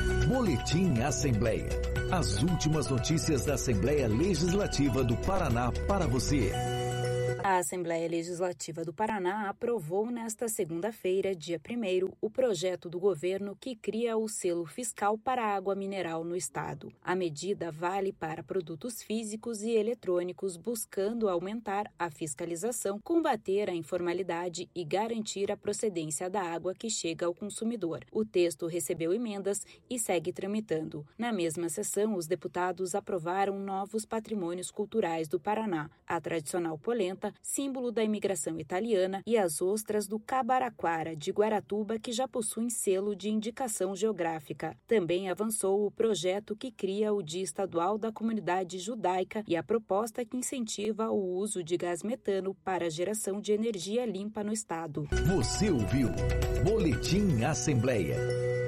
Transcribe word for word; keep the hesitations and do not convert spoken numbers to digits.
Boletim Assembleia. As últimas notícias da Assembleia Legislativa do Paraná para você. A Assembleia Legislativa do Paraná aprovou nesta segunda-feira, dia primeiro, o projeto do governo que cria o selo fiscal para a água mineral no estado. A medida vale para produtos físicos e eletrônicos, buscando aumentar a fiscalização, combater a informalidade e garantir a procedência da água que chega ao consumidor. O texto recebeu emendas e segue tramitando. Na mesma sessão, os deputados aprovaram novos patrimônios culturais do Paraná: a tradicional polenta, símbolo da imigração italiana, e as ostras do Cabaraquara, de Guaratuba, que já possuem selo de indicação geográfica. Também avançou o projeto que cria o Dia Estadual da Comunidade Judaica e a proposta que incentiva o uso de gás metano para a geração de energia limpa no estado. Você ouviu Boletim Assembleia.